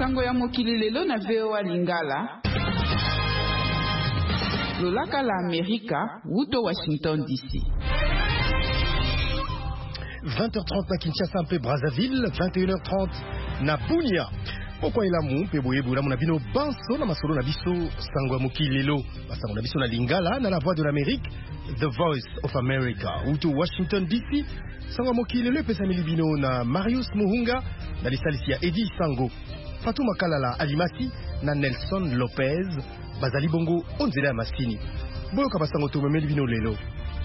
Sango ya mokili lelo na VOA Lingala. Lolaka la Amerika, Wuto Washington DC. 20h30 na Kinshasa mpe Brazzaville, 21h30 na Bunia. Pourquoi il a mon peboyebo la mon abino banso na masolo na biso sango ya mokili lelo. Basango na biso na Lingala na la voix de l'Amérique, The Voice of America. Wuto Washington DC. Sango ya mokili lelo pesa milibino na Marius Muhunga na lisalisi ya Eddie Sango. Fatuma Kalala Alimasi na Nelson Lopez. Bazali bongo onzela ya masini. Boyoka basango tomemeli bino lelo.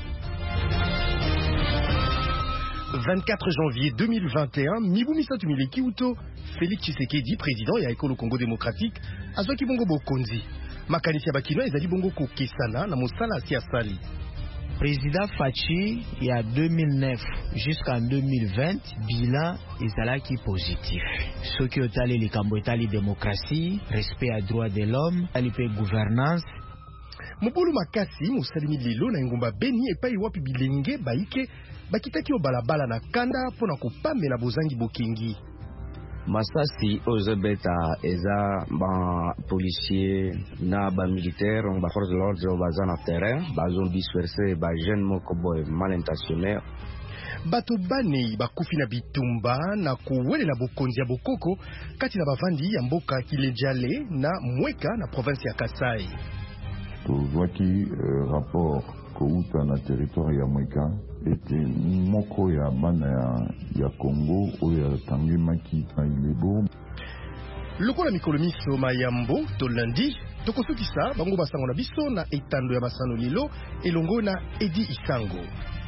24 janvier 2021, Mibumisa Tumileki Uto, Félix Tshisekedi, président ya Ekolo Congo démocratique, azwaki bongo bokonzi. Makanisi ya bakino ezali bongo kokesana na mosala asi asali. Président Fachi, il y a 2009 jusqu'en 2020, bilan ezalaki positif. Ce qui est allé les démocratie, respect à droits de l'homme, alipe gouvernance. Mobulu makasi mosalimi lelo na ngomba Beni epai wapi bilenge baike bakitaki obalabala na kanda pona kopamela bozangi bokengi. Masasi ozebeta eza ba policier na ba militaire ba force de l'ordre baza na terrain bazo disperser ba jeune moko boy mal intentionné. Bato bane bakufi na bitumba na kuwelela bokonzi ya bokoko kati na bavandi ya mboka Kilejale na Mweka na province ya Kasai. Tozwaki rapport kouta na territoire ya Mweka ete moko ya bana ya Congo oyo tangi maki na Ilebo. Lokola mikolo miso mayambo to lundi tokosukisa bango basango na biso na etando ya basano lilo elongo na Edi Isango.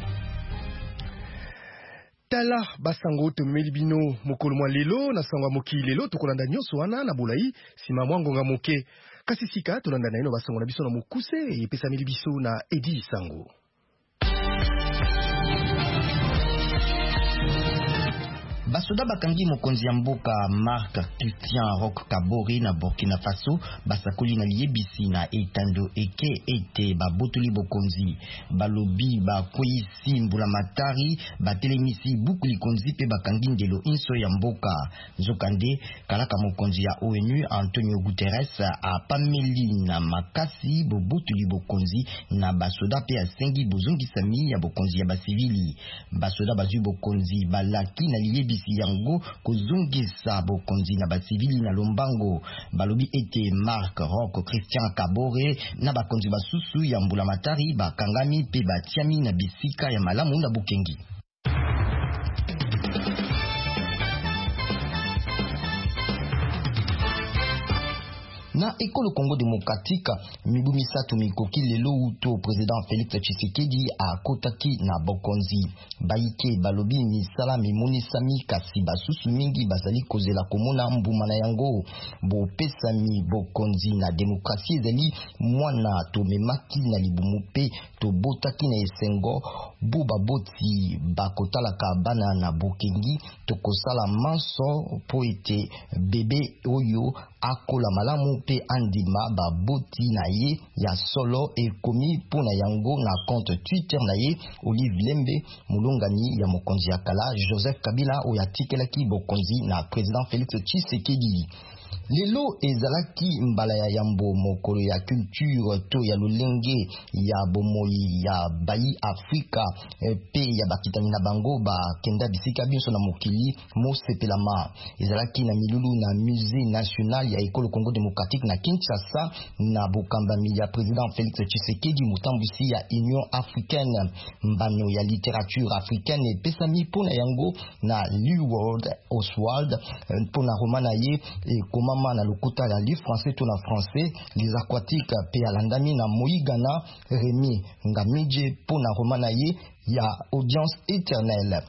Tala basango tomeli bino mokolo mwa lelo na sango mokili lelo tokolanda nyoso wana na bolai sima mwango nga moke. Kasi sika tolanda na ino basango na biso na mokuse epesa mili biso na Edi Isango. Basoda bakangi mokonzi ya mboka Marc Christian Roch Kabore na Burkina Faso basakoli na liyebisi na etando eke ete babotoli bokonzi balobi bakweyisi mbula matari batelemisi buku likonzi pe bakangi ndelo inso ya mboka nzokande kalaka mokonzi ya ONU Antonio Guterres apameli na makasi bobotoli bokonzi na basoda pe asengi bozongisami ya bokonzi ya basivili basoda bazwi bokonzi balaki na liyebisi yango kozungisa bokonzi na basivili na lombango balobi ete Marc Roch Christian Kabore na bakonzi basusu ya mbula matari bakangami pe batiami na bisika ya malamu na bukengi. Na Ekolo Congo démocratique mibumisa tumikoki lelo uto président Félix Tshisekedi akotaki na bokonzi baike balobi misala mimonisami kasi basusu mingi bazali kozela komona mbuma na yango bopesami bokonzi na demokrasi ezali mwana tomemaki na libumu pe tobotaki na esengo buba boti bakotalaka bana na bokengi tokosala manso po ete bebe oyo akola malamu pe andima baboti na ye ya solo ekomi pona yango na compte Twitter na ye Olive Lembe mulongani ya mokonzi ya kala Joseph Kabila oyo atikelaki bokonzi na président Félix Tshisekedi. Lelo ezalaki mbala ya yambo mokolo ya culture to ya lolenge ya bomoi ya bayi Afrika pe ya bakitani na bango ba kenda bisika biso na mokili mosepelama ezalaki na milulu na musée national ya Ekolo Congo démocratique na Kinshasa na bokambami ya président Félix Tshisekedi mutambusi ya Union africaine mbano ya littérature africaine pesami pona yango na Leeward Oswald pona romana ye mama na lokuta ya livre français to na français les aquatiques pe alandami na Moigana Rémi Ngamije pona romana ye ya audience éternelle.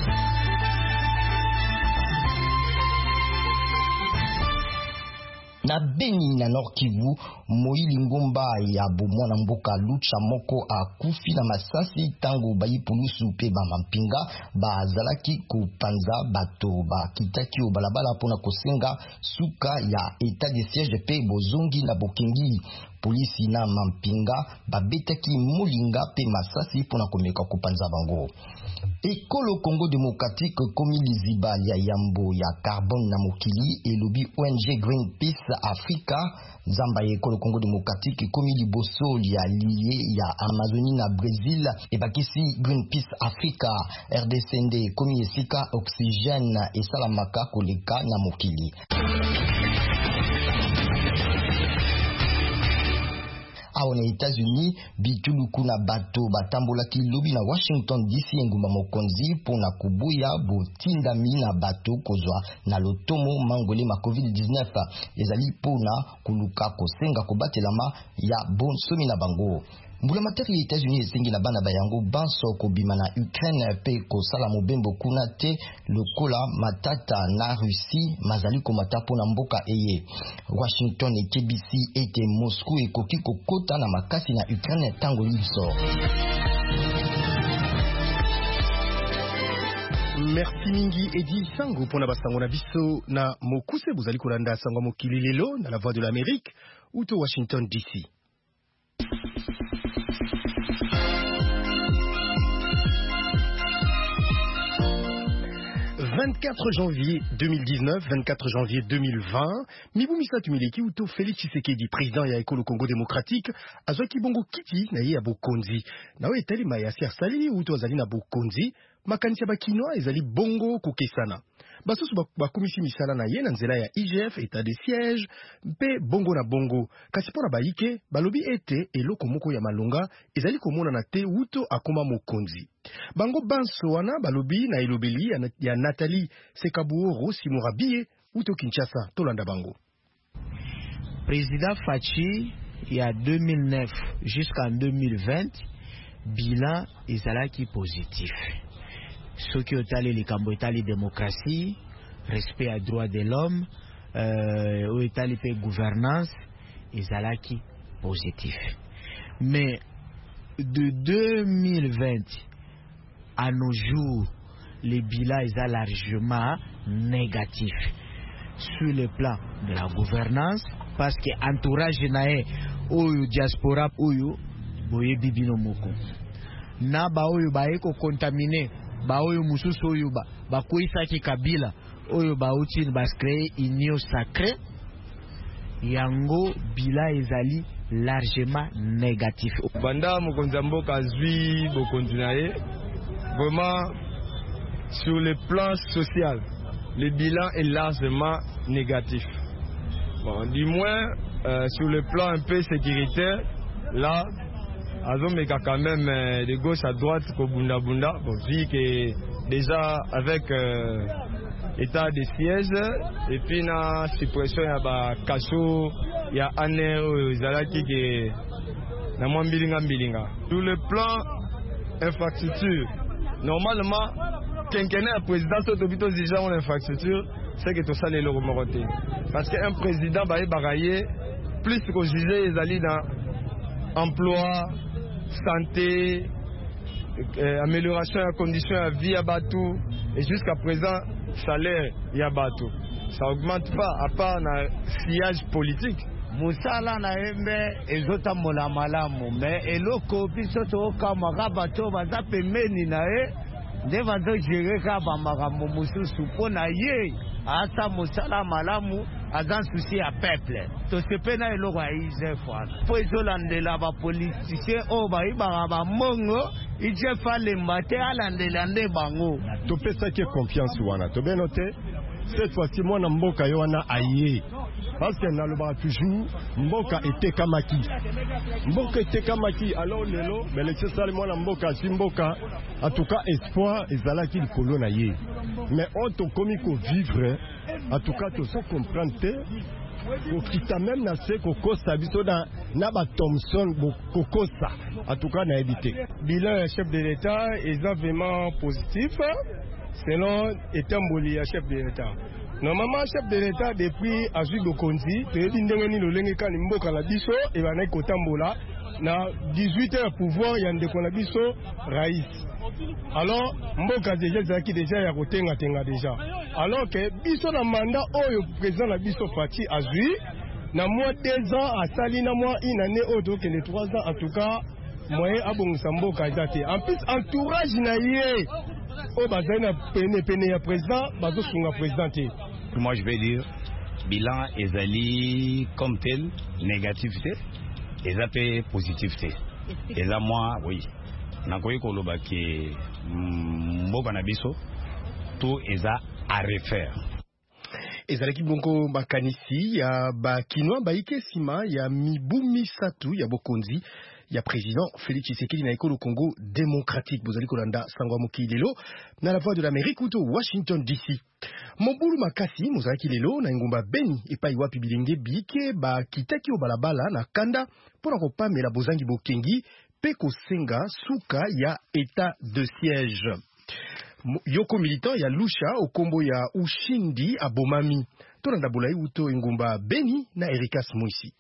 Na Beni na Nord Kivu Moïli Ngomba ya bomwana mboka lucha moko akufi na masasi tango bayi polusu pe ba mampinga bazalaki kopanza bato bakitaki balabala pona kosenga suka ya état de siège pe bozongi na bokengi polisi na mampinga babetaki molinga pe masasi pona komeka kopanza bango. Ekolo Congo démocratique komi liziba ya yambo ya carbone na mokili elobi ONG Greenpeace Africa nzamba ya Ekolo Congo démocratique komi liboso ya liye ya Amazonie na Brésil ebakisi Greenpeace Africa RDCND komi esika oxygène esalamaka koleka na mokili. Awa na États-Unis bituluku na bato batambolaki lobi na Washington DC engumba mokonzi pona kubuya botindami na bato kozwa na lotomo mangole ma COVID-19 ezali pona kuluka kosenga kobatelama ya bonsomi na bango. Mbula materi ya États-Unis esengi na bana bayango banso kobima na Ukraine pe kosala mobembo kuna te lokola matata na Russie mazali komata pona mboka eye. Washington et KBC ete Moscou ekoki kokota na makasi na Ukraine tango liso. Merci mingi Edi Sango pona basango na biso na mokuse bozali kolanda sango mokili lelo na la voix de l'Amérique ou to Washington DC. 24 janvier 2019, 24 janvier 2020, Mibumisa Tumileki uto Félix Tshisekedi, président ya Ekolo Congo démocratique, azwaki bongo kiti na ye ya bokonzi. Nawe etali mayasi asali uto azali na bokonzi, makanisi ya bakinoa ezali bongo kokesana. Basusu bakomisi misala na ye na nzela ya IGF, état de siège, mpe bongo na bongo. Kasi pona baike, balobi ete eloko moko ya malonga ezali komona na te uto akoma mokonzi. Bango banso wana balobi na elobeli ya Nathalie Sekabuoro Simurabie uto Kinshasa tolanda bango. Président Fachi il y a 2009 jusqu'en 2020 bilan ezalaki positif. Ce qui est allé les Cambodgiens démocratie, respect à droits de l'homme, où est allé gouvernance, ezalaki positif. Mais de 2020 à nos jours, les bilans est largement négatif sur le plan de la gouvernance, parce que entourage nae oyo diaspora oyo boye bibino moko na ba oyo ba eko contaminé ba oyo mususu oyo ba koisa ki kabila oyo ba uti ba créer union sacrée yango bila ezali largement négatif. Banda mokonza mboka zui bo continuer vraiment sur le plan social le bilan est largement négatif. Bon, du moins sur le plan un peu sécuritaire, là, Azomeka quand même de gauche à droite ko bunda bunda. Bon, vu que déjà avec état de siège et puis na suppression ya ba kaso ya ane zalaki ke na mbilinga. Sur le plan infrastructure, normalement quinquennat président Sotobito déjà en infrastructure, c'est que tout ça les loromoroté. Parce qu'un président va bagailler plus que juger les alliés dans emploi, santé, amélioration de la condition de vie à Batou et jusqu'à présent salaire à Batou. Ça augmente pas à part un sillage politique. Musala na embe ezota mola malamu mais eloko biso to kamaka bato baza pembeni na ye nde bazo gérer ka ba makambo mosusu mpona ye asa mosala malamu aza souci ya peuple tosepe na eloko ya IGF wana mpo ezolandela bapoliticien oyo bayibaka bamongo IGF alemba te alandela nde bango topesaki confiance wana tobeno te cette fois-ci mwana mboka yo wana aye parce que nalobaka toujours mboka etekamaki alors lelo l'élection sali mwana mboka asi mboka en tout cas espoir ezalaki likolo na ye mais on tokomi kovivre en tout cas tozo comprendre te kokita même na se kokosa biso na ba Thomson kokosa en tout cas na éviter bilan chef de l'État est vraiment positif selon Etamboli chef de l'État. Normalement chef de l'État depuis Azui Bokonzi toyebi ndenge nini lolenge kani mboka na biso et bana kotambola na 18 heures pouvoir ya ndeko na biso Raïs. Alors mboka déjà ya kotenga déjà alors que biso na mandat oyo président na biso Fachi Azui na moi 2 ans à Salina moi une année autre que les 3 ans en tout cas moyen abongisa mboka ezate en plus entourage na ye o bazana pene ya président bazo sunga président. Moi je vais dire bilan ezali comme tel négativité ezape positivité eza moi oui nakoyi koloba ke mboka na biso tout eza à refaire. Ezalaki bongo makanisi ya bakinwa baike sima ya mibu misatu ya bokonzi ya président Félix Tshisekedi na ekolo Congo démocratique. Bozali kolanda sangwa moki lelo na la voix de l'Amérique uto Washington DC. Mobulu makasi mozalaki lelo na ngumba Beni epai wapi bilenge bike ba kitaki o balabala na kanda pona kopamela bozangi bokengi pe kosenga suka ya état de siège. Yoko militant ya Lusha okombo ya Ushindi abomami. Tolanda bulai uto ngumba Beni na Erikas Moisi.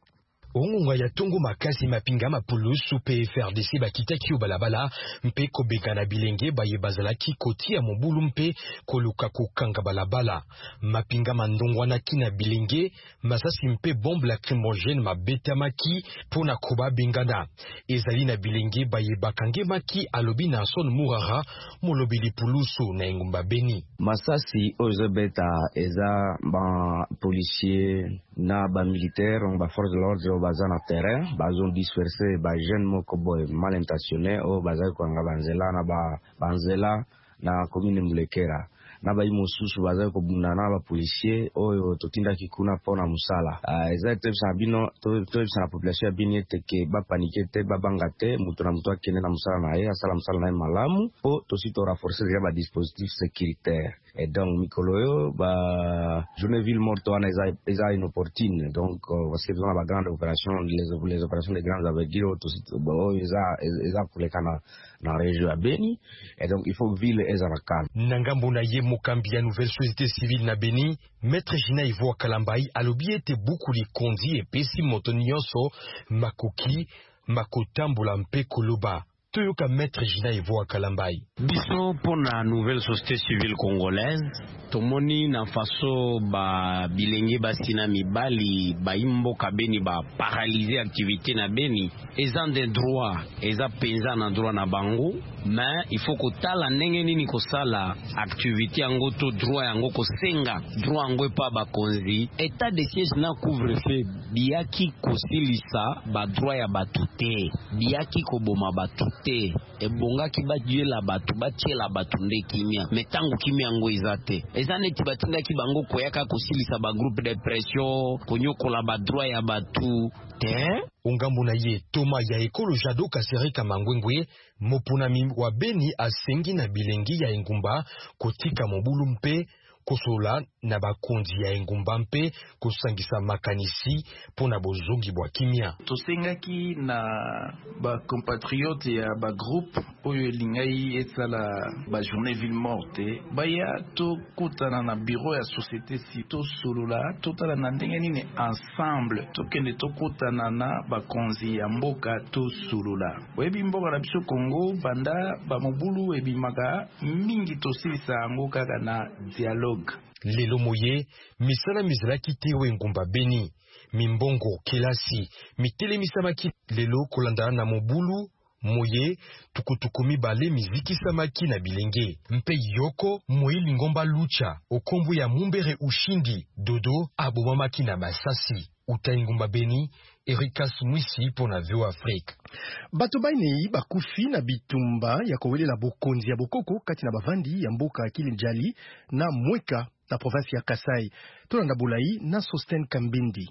Ongonga ya tongo makasi mapinga mapulusu pe FRDC bakitaki balabala mpe kobeka na bilenge baye bazalaki kotia mobulu mpe koluka kokanga balabala mapinga mandongwana kina bilenge masasi mpe bombe lacrymogène mabeta maki pona koba bengana ezali na bilenge baye bakange maki alobi na son murara molobeli pulusu na ngumba Beni masasi ozobeta eza ba policier na ba militaire on ba force de l'ordre baza na terrain bazo disperser ba jeune moko boy mal intentionné o baza ko nga banzela na banzela na commune Mulekera na ba imosusu baza ko bundana ba policier o totinda kikuna pona musala exactement sabino to sa population bini teke ba paniquer te ba bangate mutu na mutu akene na musala na ye asala musala na malamu o to sito renforcer ya ba dispositif sécuritaire. Et donc Mikoloyo ba Journeville morto ana eza inopportune donc parce que dans la grande opération les opérations de grandes envergures tout bo eza kulekana na région ya Beni et donc il faut ville ezana calme nangambo na ye mokambi ya nouvelle société civile na Beni maître Jina Ivo Kalambai alobi ete beaucoup li kondi et pesi moto nyonso makoki makotambola mpe koloba Toyoka maître Jina Ivo Kalambai. Biso pour la nouvelle société civile congolaise, tomoni na faso ba bilenge basina mibali ba imboka Beni ba paralyser activité na Beni, ezan des droits, eza penza na droit na bango, mais il faut que tala ndenge nini ko sala activité yango to droit yango ko senga, droit yango pa ba konzi, état de siège na couvre-feu, biaki ko silisa ba droit ya batute, biaki ko boma batute. Ebonga ki bajuela batu batiela batu nde kimia metango kimia ngo izate ezane ti batinda ki bango koyaka kosilisa ba groupe de pression konyokola ba droit ya batu te ungambo na ye toma ya ekolo jado kasereka mangwengwe mopunami wa Beni asengi na bilengi ya engumba kotika mobulu mpe kosola na bakonzi ya engumba mpe kosangisa makanisi pona bozongi bwa kimia tosengaki na ba compatriote ya ba groupe oyo elingai esala ba journée ville morte baya to kutana na bureau ya société si to solola totala na ndenge nini ensemble tokende to kutana na bakonzi ya mboka to solola webi mboka na biso Congo banda ba mobulu ebimaka mingi tosilisa yango kaka na dialogue. Lelo moye misala mizalaki tewe ngumba Beni mimbongo kelasi mitelemisama lelo kolanda na mobulu moye tukutukumi bale miziki samaki na bilenge mpe yoko moili ngomba lucha okombu ya mumbere ushindi dodo abomamaki na masasi utaingumba Beni Erikas Mwisi pona Veo Afrique. Bato bainei bakufi na bitumba ya kowelela bokonzi ya bokoko kati na bavandi ya mboka Kilinjali na Mweka na province ya Kasai. Tolanda bulai na Sosten Kambindi.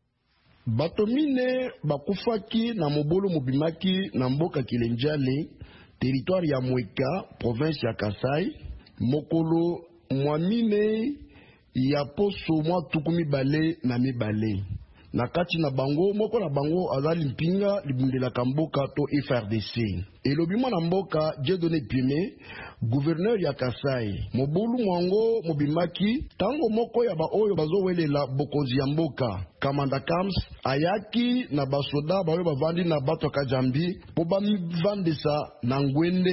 Bato mine bakufaki na mobolo mobimaki na mboka Kilinjali, territoire ya Mweka, province ya Kasai. Mokolo mwamine ya poso mwa tukumi bale na mibale. Na kati na bango moko na bango azali mpinga libundela kamboka to FRDC. Elobi mwana mboka Dieudonné Pime, gouverneur ya Kasai. Mobulu mwango mobimaki tango moko ya ba oyo bazowelela bokonzi ya mboka. Kamanda Kams ayaki na basoda bayo bavandi na bato kajambi po bamivandesa na ngwende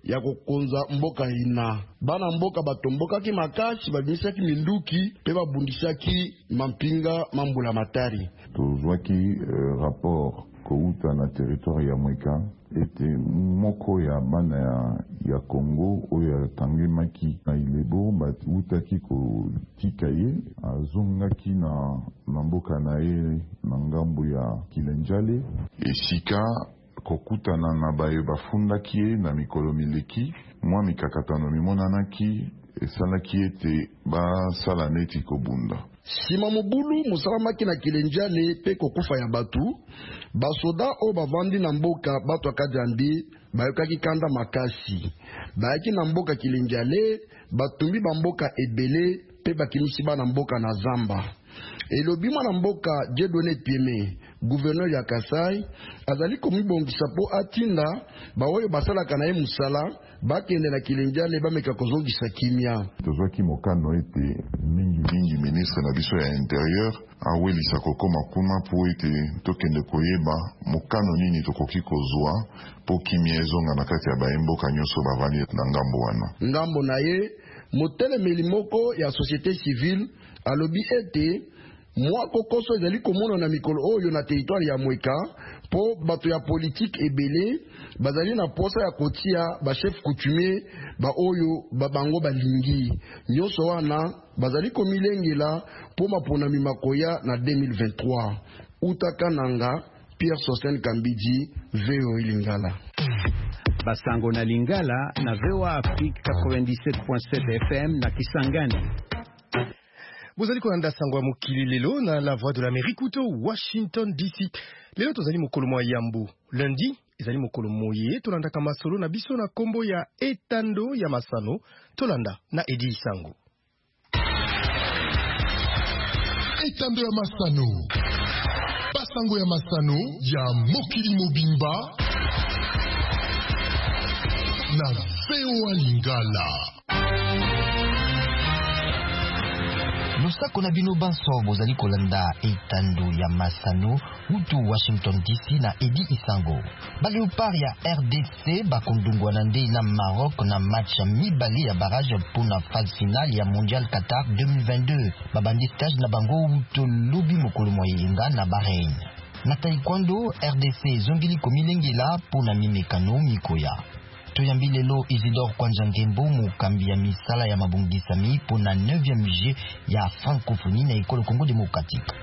ya kokonza mboka ina. Bana mboka batombokaki makasi, babimisaki minduki pe babundisaki mampinga mambula matari. Tozwaki rapport kouta na territoire ya Mweka ete moko ya bana ya Congo oyo atangemaki na Ilebo batutaki kotika ye azongaki na mboka na ye na ngambo ya Kilenjale esika kokutana na baye bafundaki ye na mikolo mileki mwa mikakatano mimonanaki esalaki ete basala neti kobunda. Sima mobulu musalamaki na Kilenjale pe kokufa ya batu, basoda o bavandi na mboka batu akajandi bayokaki kanda makasi. Bayaki na mboka Kilenjale, batumbi bamboka ebele pe bakimisi ba na mboka na zamba. Elobi mwana mboka Jedone Pieme, gouverneur ya Kasai, azali komibongisa po atinda baoyo basalaka na ye musala bakende na Kilenjale bameka kozongisa kimia. Tozwaki mokano ete mingi ministre na biso ya intérieur awelisa kokoma kuna po ete tokende koyeba mokano nini tokoki kozwa po kimia ezonga na kati ya baemboka nyonso bavandi na ngambo wana. Ngambo na ye motelemeli moko ya société civile alobi ete mwa kokoso ezali komona na mikolo oyo na territoire ya Mweka po bato ya politique ebele bazali na posa ya kotia ba chef coutumier ba oyo babango balingi nyonso wana bazali komilengela po maponami makoya na 2023. Utakananga Pierre Sosten Kambiji, VOA Lingala. Basango na Lingala na VOA Afrique 97.7 FM na Kisangani. Bozali kolanda sango ya mokili lelo na la voix de l'Amérique uto Washington DC. Lelo tozali mokolo mwa yambo. Lundi ezali mokolo moye tolandaka masolo na biso na kombo ya etando ya masano tolanda na Edi Isango. Etando ya masano. Basango ya masano ya mokili mobimba na VOA Lingala. Losako na bino banso bozali kolanda etando ya masano utu Washington DC na Edi Isango. Baleopard ya RDC bakondungwa na nde na Maroc na match mibale ya barrage pona phase finale ya Mondial Qatar 2022. Babandi stage na bango utu lobi mokolo moyenga na Bahrain. Na taekwondo RDC zongili komilengela pona mimekano mikoya. Toyambi lelo Isidore Kwanja Ngembo mukambi ya misala ya mabongisami pona 9e J ya francophonie na École Congo démocratique.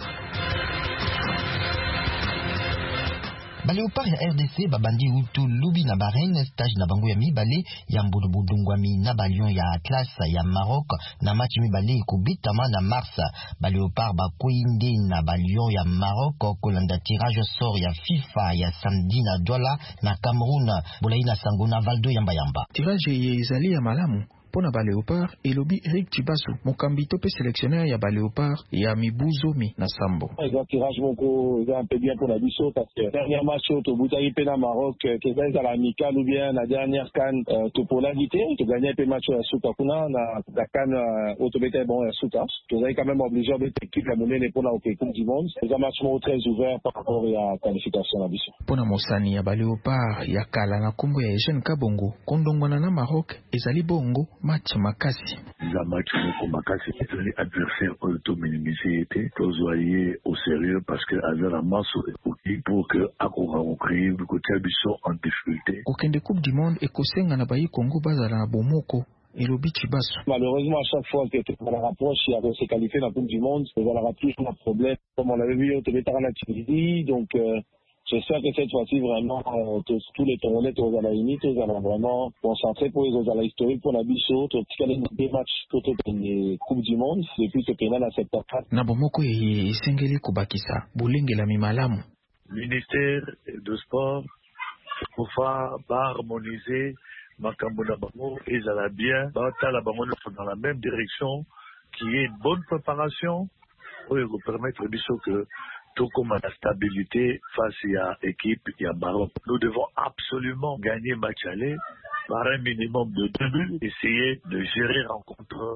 Baleopard ya RDC babandi utu lubi na Bahrain stage na bango ya mibale ya mbudubudungwami na balion ya Atlas ya Maroc na match mibale ekobitama na Mars. Baleopard bakoinde na balion ya Maroc kolanda tirage sort ya FIFA ya samedi na Douala na Cameroun bolai na sango na Valdo yamba yamba. Tirage ye ezali ya malamu pona Baleopard elobi Eric Chibasu mokambi tope sélectionneur ya Baleopard ya mibuzomi na sambo. Eza tirage moko eza un peu bien pour la biso parce que dernier match to butaki pe na Maroc que ça la amical ou bien la dernière CAN to polarité to gagner pe match ya suka kuna na CAN autobeta bon ya suka to est quand même obligé d'être équipe la monnaie pour la Coupe du monde. C'est un match très ouvert par rapport à qualification la biso. Pona mosani ya Baleopard ya kala na kombo ya Eugène Kabongo kondongwana na Maroc ezali bongo match makasi. La match makasi les adversaires auto minimisé était tozoyer au sérieux parce que azala maso pour que akora créer le côté biso en difficulté. Okende Coupe du monde ekosenga na bayi Congo bazala na bomoko. Elobi Chibasu. Malheureusement, à chaque fois que on rapproche et se qualifier dans la Coupe du monde, on aura toujours un problème. Comme on l'avait vu au Tibet en Tunisie, donc j'espère que cette fois-ci, vraiment, tous les Tongolais, tous les Alaïnis, tous allons vraiment concentrer pour les Alaïs historiques, pour la Bissau, tous les matchs côté de Coupe du Monde, depuis ce pénal à 74. Nabomoko ye esengeli kubakisa, bulengela mimalamu. Ministère de Sport, pouvoir harmoniser makambo na bango ezala bien, batala bango dans la même direction, qui est une bonne préparation, pour permettre biso que tout comme la stabilité face à l'équipe et à Maroc. Nous devons absolument gagner match aller par un minimum de 2 buts, essayer de gérer rencontre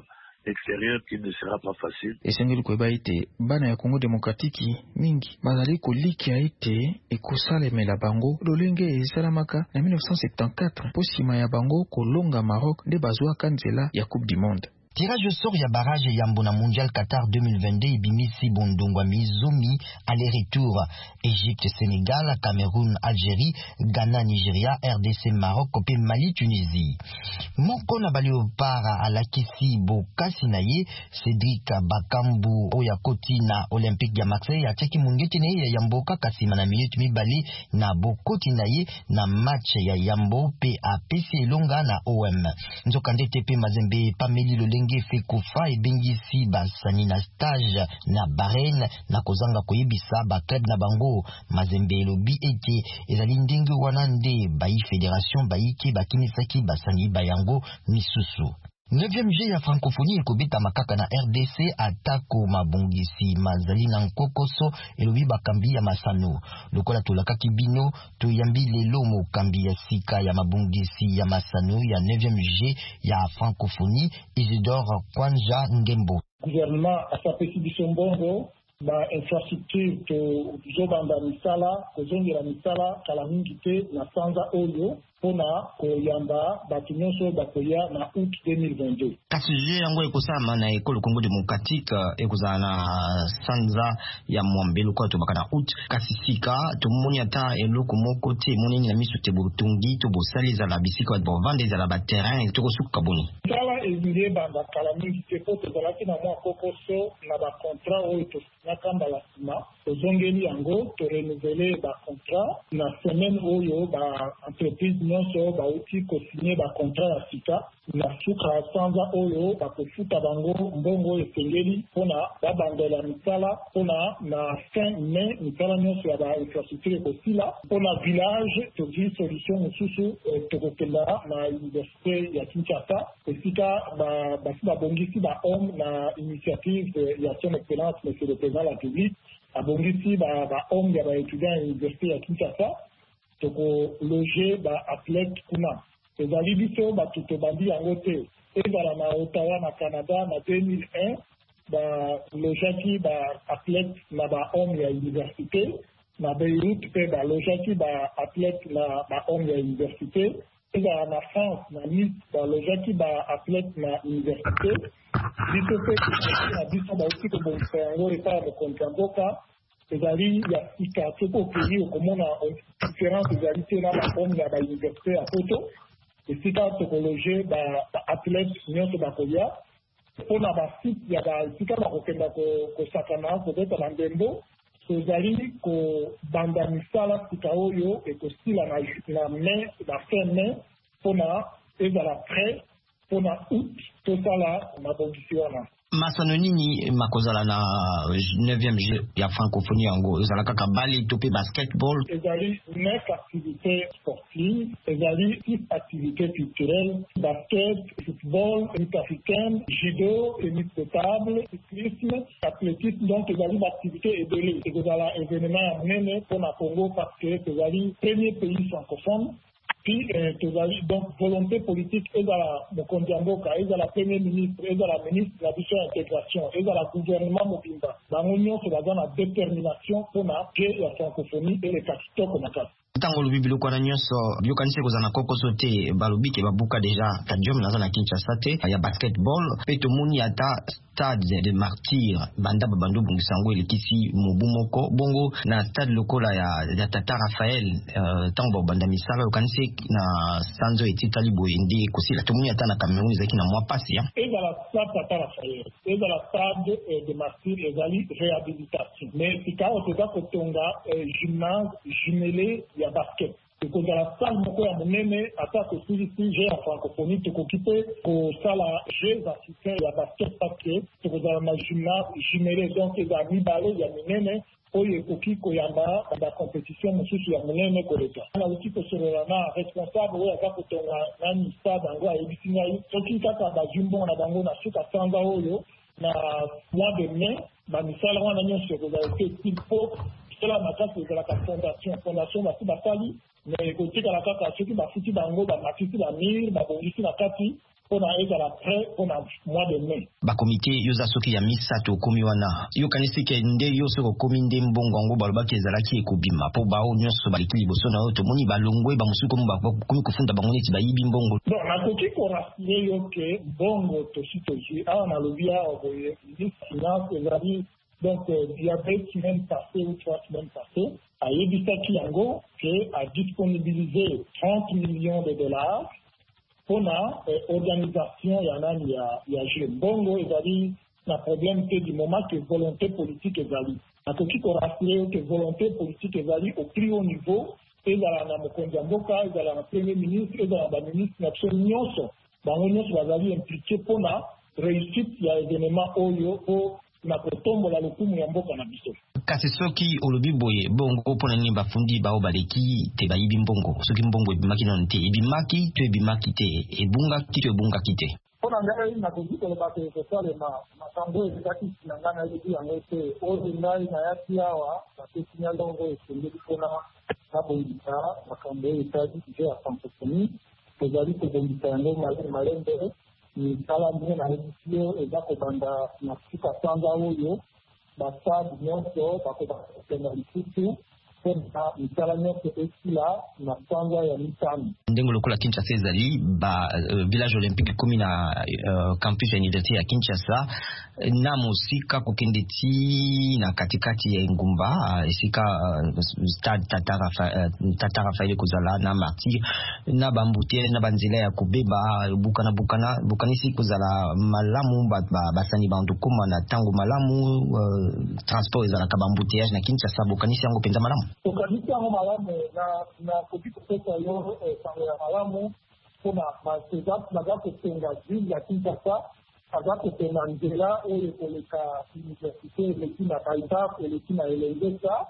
extérieur qui ne sera pas facile. Esengeli koyeba ete bana ya Congo démocratique mingi bazali kolikia ete ekosalemela bango lolenge esalamaka na 1974 po nsima ya bango kolonga Maroc nde bazwaka nzela ya Coupe du Monde. Tirage au sort ya barrage ya Mbona Mondial Qatar 2022 ibimisi bondongwa mizomi aller-retour Égypte, Sénégal, Cameroun, Algérie, Ghana, Nigeria, RDC, Maroc, pe Mali, Tunisie. Moko na Léopard alakisi bokasi na ye Cédric Bakambu oyakoti na Olympique ya Marseille ateki mungeti na ye ya Yamboka kasima na minute mibale na bokoti na ye na match ya Yambo pe apesi elonga na OM. Nzokande tepe Mazembe Pameli Lolenge Fekufa ebengisi basani na stage na Bahrain na kozanga koyebisa ba club na bango. Mazembe elobi ete ezali ndenge wana nde bayi fédération bayiki bakinisaki basani bayango misusu. 9e G ya francophonie ekobeta makaka na RDC atako mabongisi mazali na nkokoso elobi bakambi ya masano. Lokola tolakaki bino toyambi lelo mokambi ya sika ya mabongisi ya masano ya 9e G ya francophonie Isidore Kwanja Ngembo. Gouvernement asapesi biso mbongo ba infrastructure to zobanda misala kozongela misala kala mingi te na sanza oyo pona koyamba batu nyonso bakoya na août 2022. Kasi je yango ekosama na ekolo Congo démocratique ekozala na sanza ya mwambelo kwa to bakana août kasi sika to moni ata eloko moko te moni na miso te botungi to bosali za la bisika bo vendre za la ba terrain to kosuka boni. Kala ezile banda kala mingi te po to zalaki na mwa kokoso na ba contrat oyo to nakamba la sima ozongeli yango to renouveler ba contrat na semaine oyo ba entreprise nyonso bauti kosigner ba contrat ya sika na suka sanza oyo bakofuta bango mbongo esengeli mpona babandela misala mpona na fin mai misala nyonso ya ba infrastructure ekosila mpona village tozwi solution mosusu tokokenda na université ya Kinshasa esika basi babongisi bahome na initiative ya son excellence monsieur le président de la République abongisi bahome ya baétudiant ya université ya Kinshasa toko loger athlète kuna ezali biso bato tobandi yango te ezala na Ottawa na Canada na 2001 balojaki athlète na bahome ya université na Beirut mpe balojaki athlète na bahome ya université ezala na France na Nice balojaki athlète na université biso mpe na biso bauti kobongisa yango epai ya mokonzi ya mboka ezali ya sika toko okei okomona différence ezali te na bahome ya bauniversité ya poto esika tokologe athlète nyonso bakolia mpona basite ya basika bakokenda kosakana kobeta na ndembo tozali kobanda misala sika oyo ekosila na mai na fin mai mpona ezala prêt mpona août tosala mabongisi wana. Masano nini makozala na 9e G ya francophonie yango ezala kaka bale to pe basketball ezali 9 activités sportives ezali 6 activités culturelles basket, football, lutte africaine, judo, tennis de table, cyclisme, athlétisme donc ezali activité ebele ezala événement ya monene mpona Congo parce que ezali premier pays francophone. Puis tozali donc volonté politique ezala mokonzi ya mboka ezala premier ministre ezala ministre la biso ya intégration ezala gouvernement mobimba bango nyonso baza na détermination mpona ke ya francophonie eleka kitoko makasi. Ntango lobi biloko wana nyonso biokanisi ekozala na kokoso te balobi ke babuka deja stadium naza na Kinshasa te ya basketball mpe tomoni ata stade de martyr banda babando bongisa yango elekisi mobu moko bongo na stade lokola ya Tata Raphaël ntango babanda misala yokanisi na sanzo etikali boye nde ekosila tomoni ata na Cameroun ezalaki na mwa pasi ezala stade Tata Raphaël ezala stade de martyr ezali réhabilitation mais sika oyo toza kotonga gymnase jumelé ya basket ekozala salle moko ya monene ata kosilisi je ya francophonie tokoki mpe kosala jeux africain ya basket parce tokozala na gymnase jumelé donc ezala mibale ya minene oyo ekoki koyamba bacompétition mosusu ya monene koleka nauti kosolola na responsable oyo aza kotonga nani stade yango ayebisi ngai soki kaka bazwi mbongo na bango na suka sanza oyo na mois de mai bamisala wana nyonso ekozala ete til po cela makasi ezalaka fondation basi basali mais ekotikala kaka soki bafuti bango bamatisi bamire babongisi na kati on a été après on a mois de mai ba comité yoza soki ya misato komi wana yo kanisi ke nde yo soko komi nde mbongo ngo baloba kezala ki ekobima po ba onyo so baliki liboso na oto moni balongwe ba musuko mba komi kufunda bango neti ba yibi mbongo bon na koki ko rassurer yo ke mbongo to sitoji na lobia oboye ni finance ezali donc il y avait une semaine passée ou 3 semaines passées a yebisaki yango ke a disponibiliser 30 millions de dollars pour la organisation ya Bongo ezali na problème que du moment que volonté politique ezali na koki ko rassurer que volonté politique ezali au plus haut niveau ezala na mokonzi mboka ezala na premier ministre ezala na ministre na nyonso bango nyonso bazali impliqué pour la réussite ya événement oyo o na kotombola lokumu ya mboka na biso kasi soki olobi boye bongo pona nini bafundi bao baleki te bayibi mbongo soki mbongo ebimaki nano te ebimaki to ebimaki te ebungaki to ebungaki te mpona ngai nakoki koloba ke kosalema makambo ezalaki na ngai nayebi yango te oyo ngai nayaki awa napesi nyalongo esengeli mpona nabongisa makambo oyo etali ije ya francophonie tozali kobongisa yango malembe misala ndenge nayebisi yo eza kobanda na suka sanza oyo basade nyonso bakobanda kosenga lisusu mpona misala nyonso esila na sanza ya mitano ndenge lokola Kinshasa ezali ba village olympique komi na campus ya université ya Kinshasa na mosika kokende ti na katikati ya ngumba esika stade Tata Raphaël kozala na martyr na bambute na banzela ya kobeba bukanisi kozala malamu basani bandu koma na tango malamu transport ezala ka bambuteyage na Kinshasa bukanisi yango penza malamu tokanisi yango malamu na koki kopesa yo sango ya malamu mpona naza kosenga ville ya Kinshasa aza kopenga nzela oyo ekoleka université eleki na baitap eleki na elengesa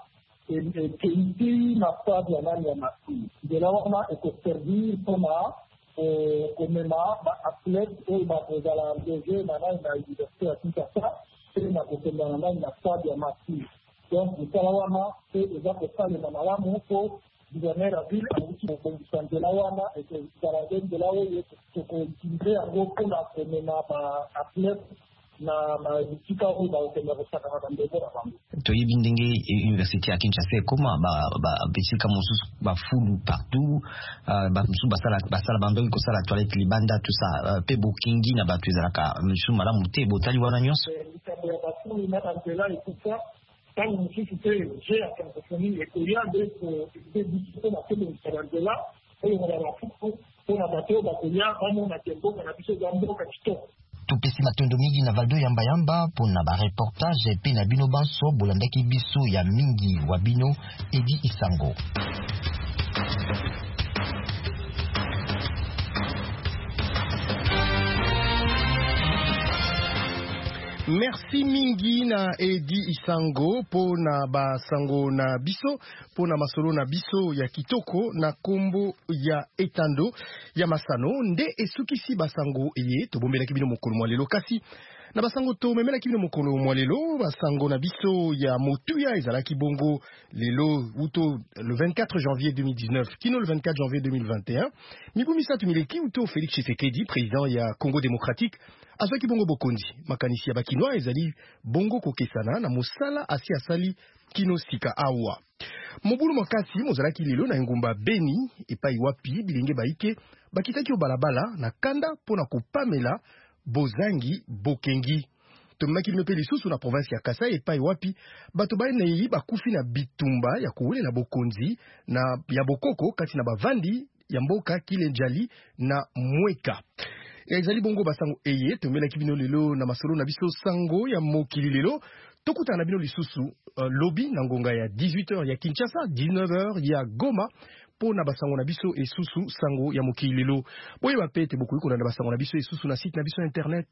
ekeiti na stade ya nani ya masi nzela wana ekoservir mpona komema baathlète oyo bakozala engage na nani na université ya Kinshasa mpe na kopenga na nani na stade ya masi donc misala wana mpe eza kosalema malamu mpo gouverneur ya ville awuti kobongisa nzela wana ekozala nde nzela oyo tokoutilize yango mpona komema baathlète na bisika oyo bakokende kosakana bandeko na bango toyebi ndenge université ya Kinshasa ekoma bisika mosusu bafulu partout bamosusu basala bambe kosala toilette libanda tout ça mpe bokingi na bato ezalaka mosusu malamu te botali wana nyonso likambo ya bafulu na banzela ekufa ntango mosusu te je ya francophonie ekoya nde biso bakobongisa banzela oyo na bafuku mpona bato oyo bakoya bamona ke mboka na biso eza mboka kitoko topesi matondo mingi na valdo yamba mpona bareportage mpe na bino banso bolandaki biso ya mingi wa bino Edi Isango. Merci mingi na Edi Isango pona basango na biso pona masolo na biso ya kitoko na kombo ya etando ya masano nde esukisi basango eye tobombelaki bino mokolo mwa lelo kasi na basango to memelaki bino mokolo mwa lelo basango na biso ya motuya ezalaki bongo lelo uto le 24 janvier 2019 kino le 24 janvier 2021 mibu misatu mileki uto Félix Tshisekedi président ya Congo démocratique azwaki bongo bokonzi makanisi ya bakinois ezali bongo kokesana na mosala asi asali kino sika awa mobulu makasi mozalaki lelo na ngumba Beni epai wapi bilenge baike bakitaki obalabala na kanda pona kopamela bozangi bokengi tomaki lino pe lisusu na province ya Kasai epai wapi bato baenei bakufi na bitumba ya kowelela bokonzi na ya bokoko kati na bavandi ya mboka Kilenjali na Mweka ezali bongo basango eye tomelaki bino lelo na masolo na biso sango ya mokili lelo tokutana na bino lisusu lobby na ngonga ya 18h ya Kinshasa 19h ya Goma pona basango na biso esusu sango ya mokili lelo boye bapete bokoki kolanda basango na biso esusu na site na biso internet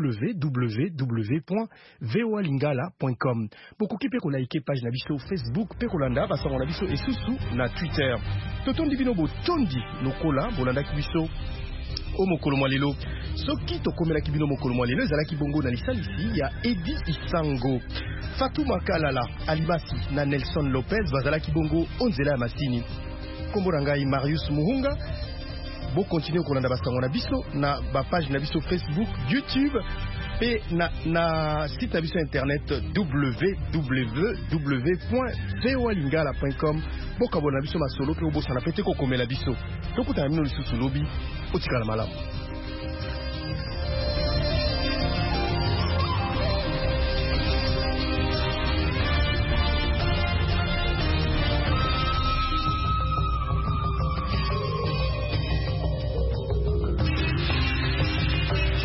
www.voalingala.com bokoki pe kolike page na biso Facebook pe kolanda basango na biso esusu na Twitter totondi bino botondi lokola bolandaki biso o mokolo mwa lelo soki tokomelaki bino mokolo mwa lelo ezalaki bongo na lisalisi ya Edi Isango Fatuma Kalala Alimasi na Nelson Lopez bazalaki bongo onzela ya masini kombo na ngai Marius Muhunga bo continue kolanda basango na biso na ba page na biso Facebook, YouTube pe na site na biso internet www.voalingala.com. Bokabona biso masolo pe obosana pete ko komela biso. Tokutana mino lisusu lobi otikala malamu.